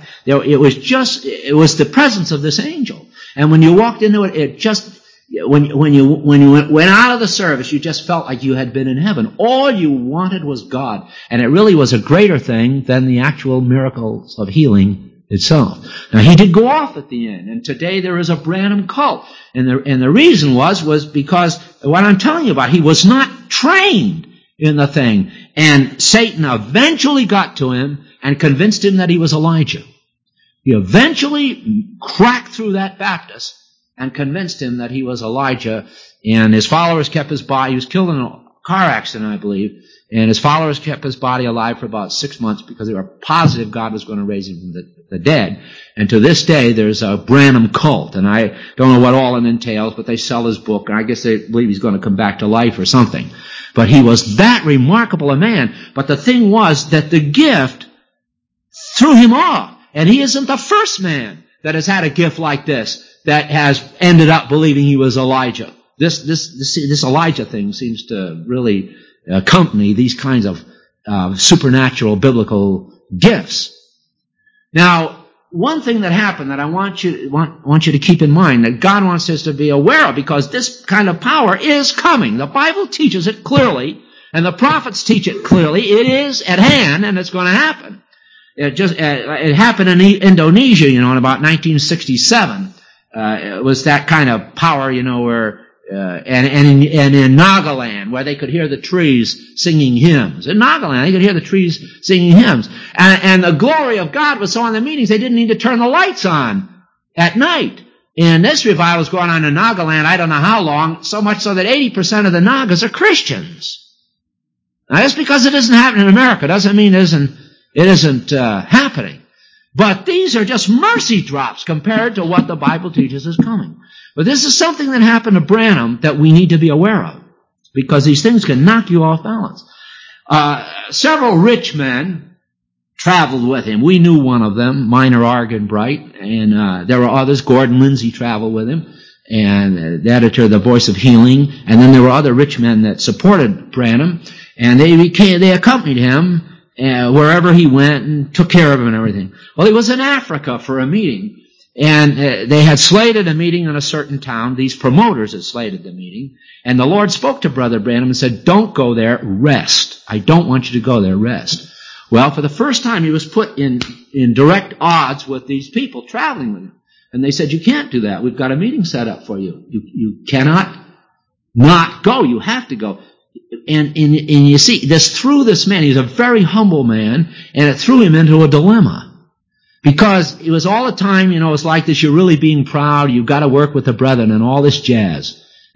the presence of this angel. And when you walked into it, when you went out of the service, you just felt like you had been in heaven. All you wanted was God. And it really was a greater thing than the actual miracles of healing itself. Now, he did go off at the end, and today there is a Branham cult. And the reason was because what I'm telling you about, he was not trained in the thing. And Satan eventually got to him and convinced him that he was Elijah. He eventually cracked through that Baptist and convinced him that he was Elijah, and his followers kept his body. He was killed in a car accident, I believe, and his followers kept his body alive for about 6 months because they were positive God was going to raise him from the dead. And to this day, there's a Branham cult, and I don't know what all it entails, but they sell his book, and I guess they believe he's going to come back to life or something. But he was that remarkable a man. But the thing was that the gift threw him off, and he isn't the first man that has had a gift like this that has ended up believing he was Elijah. This Elijah thing seems to really accompany these kinds of supernatural biblical gifts. Now, one thing that happened that I want you to keep in mind, that God wants us to be aware of, because this kind of power is coming. The Bible teaches it clearly, and the prophets teach it clearly. It is at hand, and it's going to happen. It happened in Indonesia, in about 1967. It was that kind of power, where and in Nagaland, where they could hear the trees singing hymns. In Nagaland, they could hear the trees singing hymns. And the glory of God was so on the meetings, they didn't need to turn the lights on at night. And this revival was going on in Nagaland, I don't know how long, so much so that 80% of the Nagas are Christians. Now, just because it isn't happening in America doesn't mean it isn't happening. But these are just mercy drops compared to what the Bible teaches is coming. But this is something that happened to Branham that we need to be aware of, because these things can knock you off balance. Several rich men traveled with him. We knew one of them, Minor Arganbright, and there were others. Gordon Lindsay traveled with him, and the editor of The Voice of Healing. And then there were other rich men that supported Branham, and they accompanied him wherever he went and took care of him and everything. Well, he was in Africa for a meeting, and they had slated a meeting in a certain town. These promoters had slated the meeting, and the Lord spoke to Brother Branham and said, "Don't go there, rest. I don't want you to go there, rest." Well, for the first time, he was put in direct odds with these people traveling with him. And they said, "You can't do that. We've got a meeting set up for you. You cannot not go. You have to go." And you see, this threw this man, he's a very humble man, and it threw him into a dilemma. Because it was all the time, it's like this, you're really being proud, you've got to work with the brethren and all this jazz.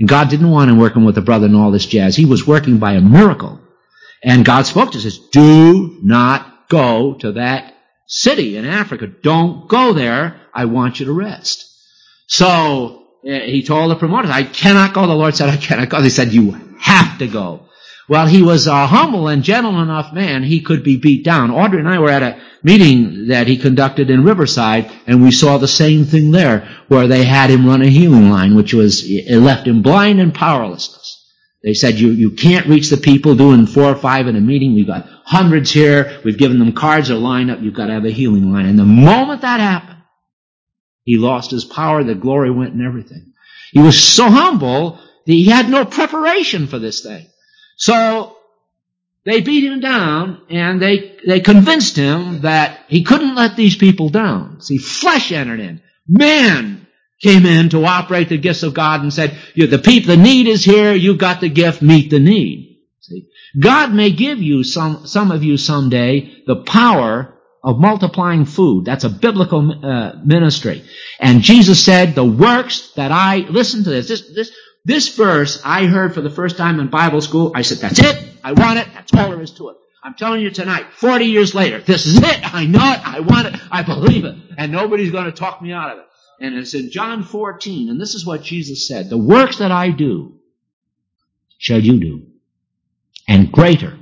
And God didn't want him working with a brother and all this jazz. He was working by a miracle. And God spoke to us, says, do not go to that city in Africa. Don't go there. I want you to rest. So he told the promoters, I cannot go. The Lord said, I cannot go. They said, you have to go. Well, he was a humble and gentle enough man, he could be beat down. Audrey and I were at a meeting that he conducted in Riverside, and we saw the same thing there, where they had him run a healing line, which was, it left him blind and powerlessness. They said, you can't reach the people doing 4 or 5 in a meeting. We've got hundreds here. We've given them cards or lined up. You've got to have a healing line. And the moment that happened, he lost his power. The glory went and everything. He was so humble that he had no preparation for this thing. So they beat him down, and they convinced him that he couldn't let these people down. See, flesh entered in. Man came in to operate the gifts of God and said, the need is here, you got the gift, meet the need. See? God may give you, some of you someday, the power of multiplying food. That's a biblical ministry. And Jesus said, the works that listen to this verse I heard for the first time in Bible school. I said, that's it, I want it, that's all there is to it. I'm telling you tonight, 40 years later, this is it, I know it, I want it, I believe it, and nobody's going to talk me out of it. And it's in John 14, and this is what Jesus said, the works that I do shall you do, and greater.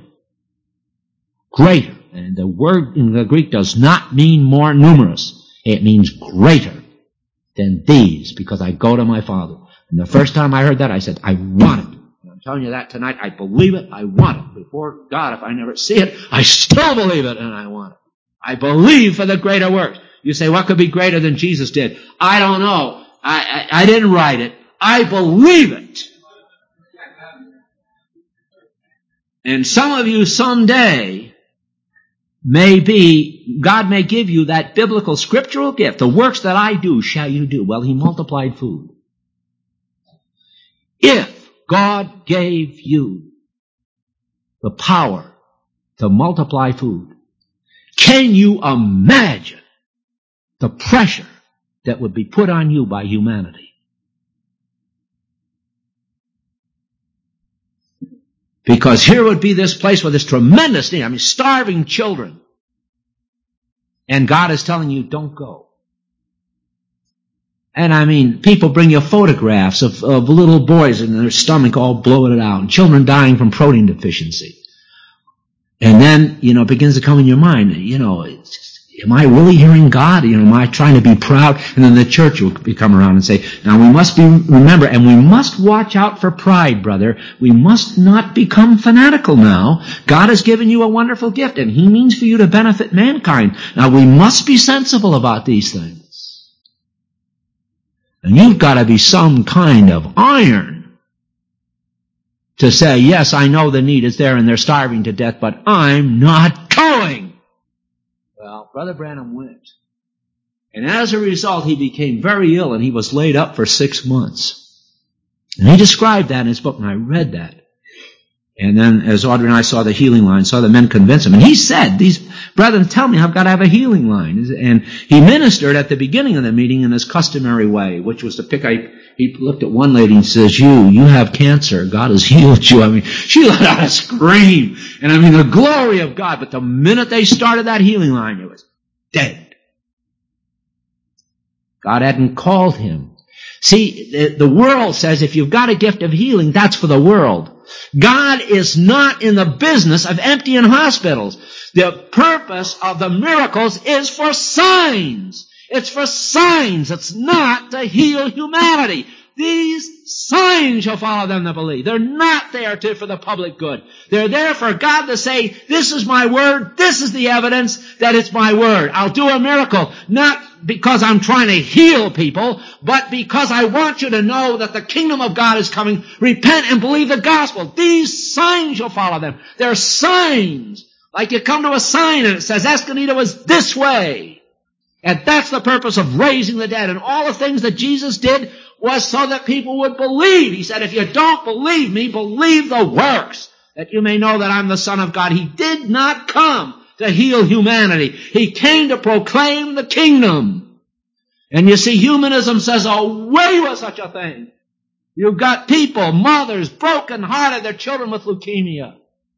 And the word in the Greek does not mean more numerous. It means greater than these, because I go to my Father. And the first time I heard that, I said, I want it. And I'm telling you that tonight, I believe it, I want it. Before God, if I never see it, I still believe it, and I want it. I believe for the greater works. You say, what could be greater than Jesus did? I don't know. I didn't write it. I believe it. And some of you someday God may give you that biblical scriptural gift. The works that I do shall you do. Well, he multiplied food. If God gave you the power to multiply food, can you imagine the pressure that would be put on you by humanity? Because here would be this place with this tremendous need. Starving children. And God is telling you, don't go. And people bring you photographs of little boys in their stomach all blowing it out, and children dying from protein deficiency. And then, it begins to come in your mind, it's just, am I really hearing God? Am I trying to be proud? And then the church will come around and say, now we must remember, and we must watch out for pride, brother. We must not become fanatical now. God has given you a wonderful gift, and he means for you to benefit mankind. Now we must be sensible about these things. And you've got to be some kind of iron to say, yes, I know the need is there and they're starving to death, but I'm not going. Well, Brother Branham went. And as a result, he became very ill, and he was laid up for 6 months. And he described that in his book, and I read that. And then, as Audrey and I saw the healing line, saw the men convince him. And he said, these brethren tell me I've got to have a healing line. And he ministered at the beginning of the meeting in his customary way, which was to he looked at one lady and says, you have cancer. God has healed you. She let out a scream. And the glory of God. But the minute they started that healing line, it was dead. God hadn't called him. See, the world says if you've got a gift of healing, that's for the world. God is not in the business of emptying hospitals. The purpose of the miracles is for signs. It's for signs. It's not to heal humanity. These signs shall follow them that believe. They're not there for the public good. They're there for God to say, this is my word, this is the evidence that it's my word. I'll do a miracle, not because I'm trying to heal people, but because I want you to know that the kingdom of God is coming. Repent and believe the gospel. These signs shall follow them. They're signs. Like you come to a sign and it says Escondido is this way. And that's the purpose of raising the dead. And all the things that Jesus did was so that people would believe. He said, if you don't believe me, believe the works, that you may know that I'm the Son of God. He did not come to heal humanity. He came to proclaim the kingdom. And you see, humanism says, away with such a thing. You've got people, mothers, broken-hearted, their children with leukemia.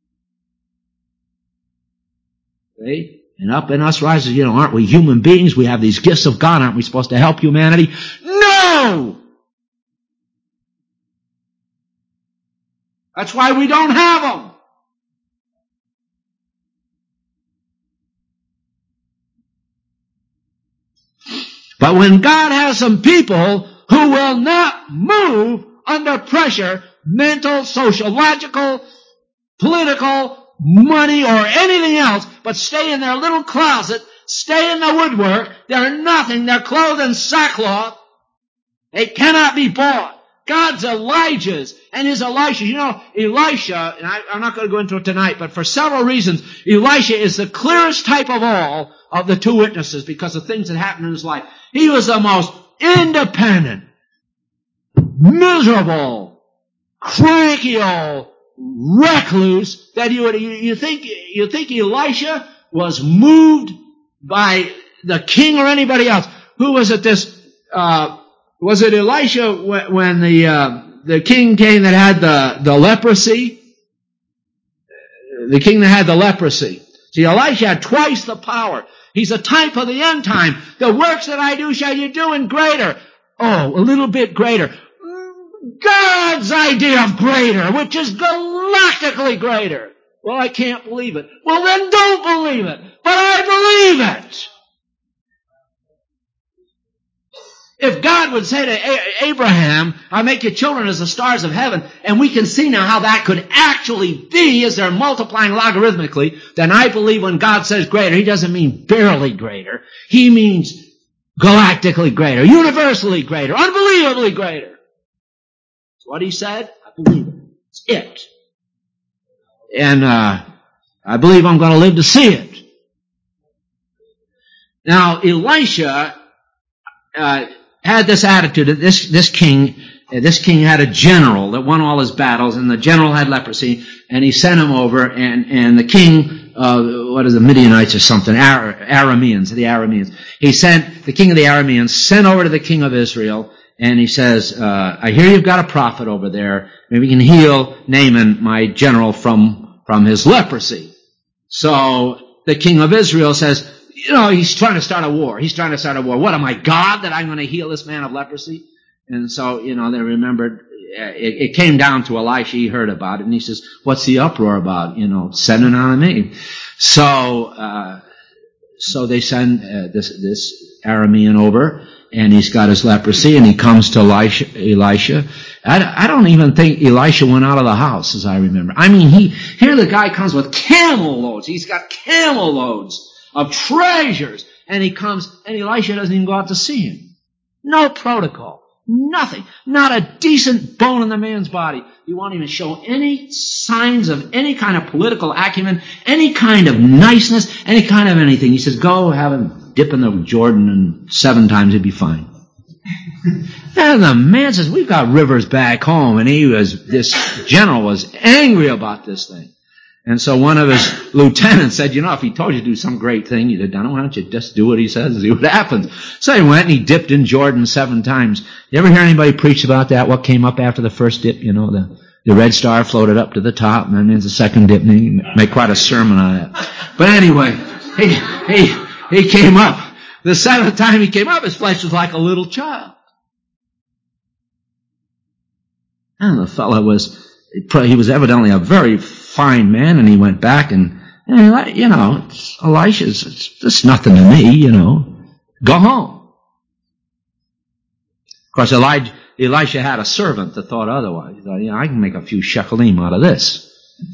See? And up in us rises, aren't we human beings? We have these gifts of God. Aren't we supposed to help humanity? No! That's why we don't have them. But when God has some people who will not move under pressure, mental, sociological, political, money, or anything else, but stay in their little closet, stay in the woodwork, they're nothing, they're clothed in sackcloth, they cannot be bought. God's Elijah's and his Elisha. Elisha, and I'm not going to go into it tonight, but for several reasons, Elisha is the clearest type of all of the two witnesses because of things that happened in his life. He was the most independent, miserable, cranky old recluse that you think Elisha was moved by the king or anybody else. Who was it was it Elisha when the king came that had the leprosy? The king that had the leprosy. See, Elisha had twice the power. He's a type of the end time. The works that I do shall you do and greater. Oh, a little bit greater. God's idea of greater, which is galactically greater. Well, I can't believe it. Well, then don't believe it. But I believe it. If God would say to Abraham, I'll make your children as the stars of heaven, and we can see now how that could actually be as they're multiplying logarithmically, then I believe when God says greater, he doesn't mean barely greater. He means galactically greater, universally greater, unbelievably greater. That's what he said. I believe it. It's it. And I believe I'm going to live to see it. Now, Elisha had this attitude that this king had a general that won all his battles, and the general had leprosy, and he sent him over, and the king, the Midianites or something, the Arameans. The king of the Arameans sent over to the king of Israel, and he says, I hear you've got a prophet over there. Maybe you can heal Naaman, my general, from his leprosy. So the king of Israel says, he's trying to start a war. What am I, God, that I'm going to heal this man of leprosy? And so, they remembered, it came down to Elisha. He heard about it, and he says, what's the uproar about? Send it on me. So they send this Aramean over, and he's got his leprosy, and he comes to Elisha. I don't even think Elisha went out of the house, as I remember. I mean, here the guy comes with camel loads. He's got camel loads of treasures. And he comes, and Elisha doesn't even go out to see him. No protocol. Nothing. Not a decent bone in the man's body. He won't even show any signs of any kind of political acumen, any kind of niceness, any kind of anything. He says, go have him dip in the Jordan, and 7 times he'd be fine. And the man says, we've got rivers back home, and this general was angry about this thing. And so one of his lieutenants said, if he told you to do some great thing, you'd have done it. Why don't you just do what he says and see what happens? So he went and he dipped in Jordan 7 times. You ever hear anybody preach about that? What came up after the first dip? The red star floated up to the top, and then there's the second dip, and he made quite a sermon on that. But anyway, he came up. The 7th time he came up, his flesh was like a little child. And the fellow he was evidently a very fine man, and he went back and Elisha's, it's just nothing to me, go home. Of course, Elisha had a servant that thought otherwise. He thought, I can make a few shekalim out of this.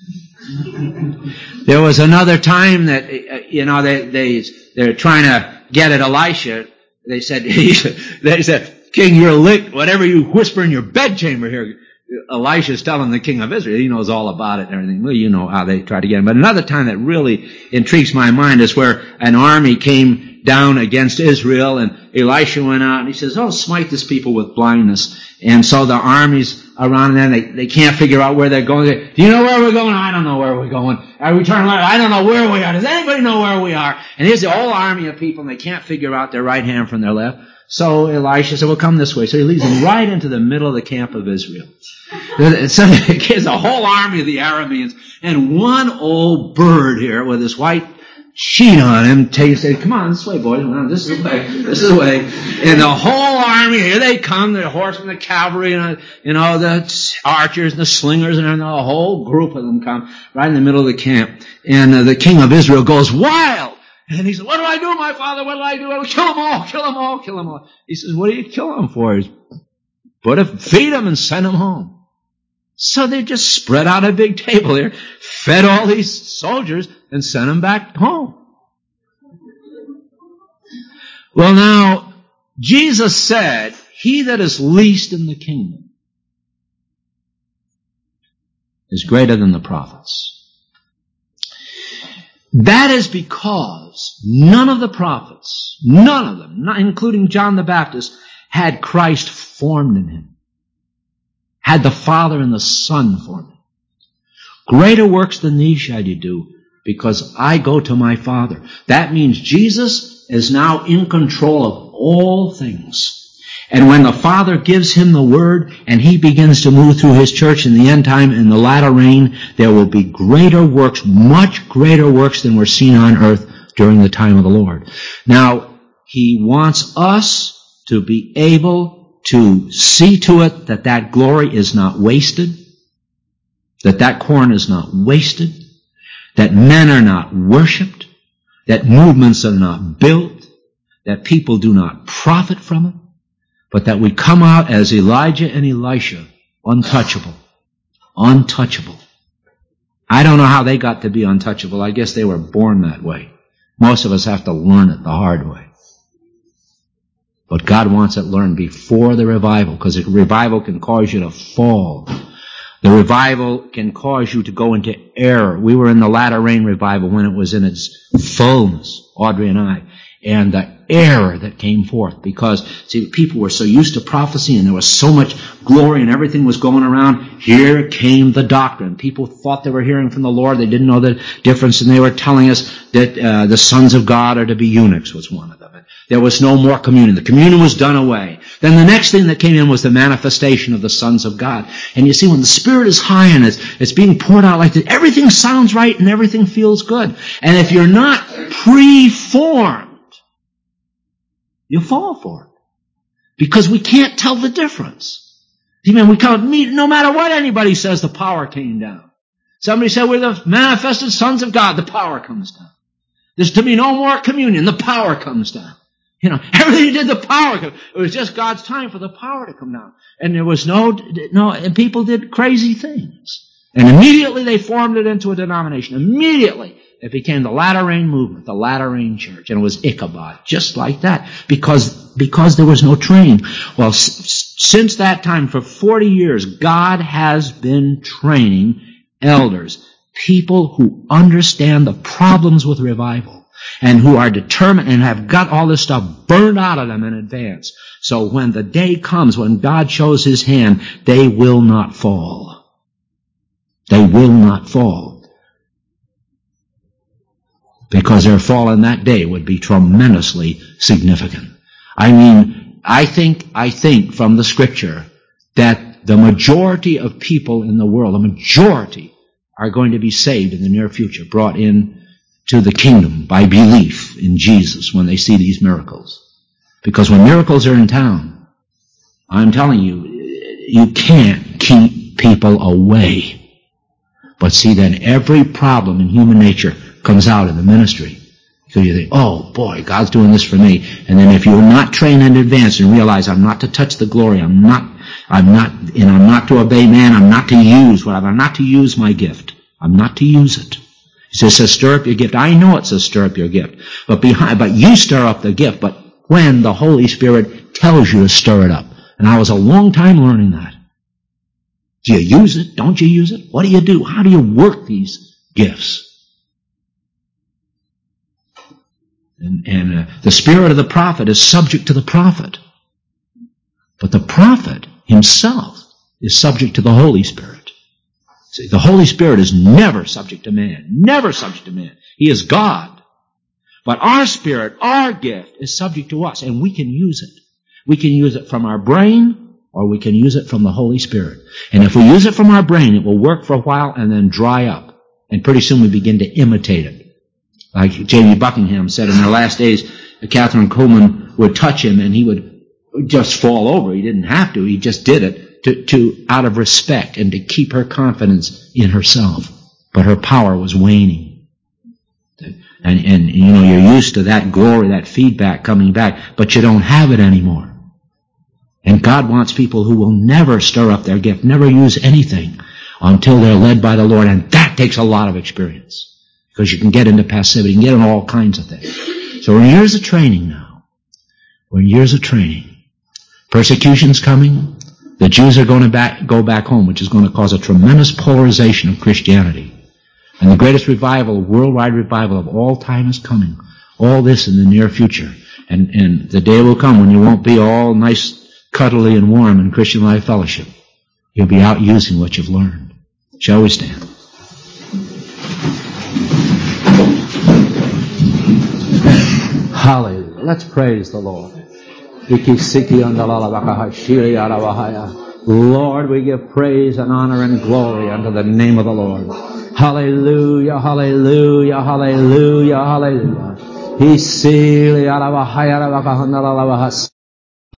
There was another time that, they're trying to get at Elisha. They said, King, you're licked, whatever you whisper in your bedchamber here. Elisha's telling the king of Israel. He knows all about it and everything. Well, you know how they try to get him. But another time that really intrigues my mind is where an army came down against Israel, and Elisha went out and he says, smite this people with blindness. And so the armies around, and then they can't figure out where they're going. Do you know where we're going? I don't know where we're going. Are we turning left? I don't know where we are. Does anybody know where we are? And here's the whole army of people, and they can't figure out their right hand from their left. So Elisha said, well, come this way. So he leads them right into the middle of the camp of Israel. So there's a whole army of the Arameans, and one old bird here with his white sheet on him said, come on, this way, boys. This is the way. This is the way. And the whole army, here they come, the horsemen, the cavalry, and the archers, and the slingers, and a whole group of them come right in the middle of the camp. And the king of Israel goes wild. And he said, what do I do, my father? What do I do? I'll kill them all, kill them all, kill them all. He says, what do you kill them for? He's feed them and send them home. So they just spread out a big table here, fed all these soldiers, and sent them back home. Well, now, Jesus said, he that is least in the kingdom is greater than the prophets. That is because none of the prophets, none of them, not including John the Baptist, had Christ formed in him. Had the Father and the Son formed him. Greater works than these shall you do, because I go to my Father. That means Jesus is now in control of all things. And when the Father gives him the word and he begins to move through his church in the end time, in the latter rain, there will be greater works, much greater works than were seen on earth during the time of the Lord. Now, he wants us to be able to see to it that that glory is not wasted, that corn is not wasted, that men are not worshipped, that movements are not built, that people do not profit from it, but that we come out as Elijah and Elisha, untouchable. Untouchable. I don't know how they got to be untouchable. I guess they were born that way. Most of us have to learn it the hard way. But God wants it learned before the revival, because the revival can cause you to fall. The revival can cause you to go into error. We were in the latter rain revival when it was in its fullness, Audrey and I, and the error that came forth, because, see, people were so used to prophecy and there was so much glory and everything was going around. Here came the doctrine. People thought they were hearing from the Lord. They didn't know the difference, and they were telling us that the sons of God are to be eunuchs, was one of them. There was no more communion. The communion was done away. Then the next thing that came in was the manifestation of the sons of God. And you see, when the Spirit is high and it's being poured out like that, everything sounds right and everything feels good. And if you're not preformed, you fall for it. Because we can't tell the difference. Amen. We can't meet, no matter what anybody says, the power came down. Somebody said, we're the manifested sons of God, the power comes down. There's to be no more communion, the power comes down. Everything he did, the power came. It was just God's time for the power to come down. And there was and people did crazy things. And immediately they formed it into a denomination. Immediately it became the latter rain movement, the latter rain church. And it was Ichabod, just like that, because there was no training. Well, since that time, for 40 years, God has been training elders, people who understand the problems with revival, and who are determined and have got all this stuff burned out of them in advance. So when the day comes, when God shows his hand, they will not fall. They will not fall. Because their fall in that day would be tremendously significant. I mean, I think from the Scripture that the majority of people in the world, the majority, are going to be saved in the near future, brought in to the kingdom by belief in Jesus when they see these miracles. Because when miracles are in town, I'm telling you, you can't keep people away. But see, then every problem in human nature comes out in the ministry. So you think, oh boy, God's doing this for me. And then if you're not trained in advance and realize I'm not to touch the glory, I'm not to obey man, I'm not to use my gift. I'm not to use it. He says, stir up your gift. I know it says stir up your gift. But you stir up the gift, but when the Holy Spirit tells you to stir it up. And I was a long time learning that. Do you use it? Don't you use it? What do you do? How do you work these gifts? And the spirit of the prophet is subject to the prophet. But the prophet himself is subject to the Holy Spirit. See, the Holy Spirit is never subject to man. Never subject to man. He is God. But our spirit, our gift, is subject to us, and we can use it. We can use it from our brain, or we can use it from the Holy Spirit. And if we use it from our brain, it will work for a while and then dry up. And pretty soon we begin to imitate it. Like J.B. Buckingham said in their last days, Catherine Kuhlman would touch him and he would just fall over. He didn't have to. He just did it to out of respect and to keep her confidence in herself. But her power was waning. And you know, you're used to that glory, that feedback coming back, but you don't have it anymore. And God wants people who will never stir up their gift, never use anything until they're led by the Lord. And that takes a lot of experience, because you can get into passivity, you can get into all kinds of things. So we're in years of training now. We're in years of training. Persecution's coming. The Jews are going to go back home, which is going to cause a tremendous polarization of Christianity. And the greatest revival, worldwide revival of all time is coming. All this in the near future. And the day will come when you won't be all nice, cuddly, and warm in Christian Life Fellowship. You'll be out using what you've learned. Shall we stand? Hallelujah. Let's praise the Lord. Lord, we give praise and honor and glory unto the name of the Lord. Hallelujah, hallelujah, hallelujah, hallelujah.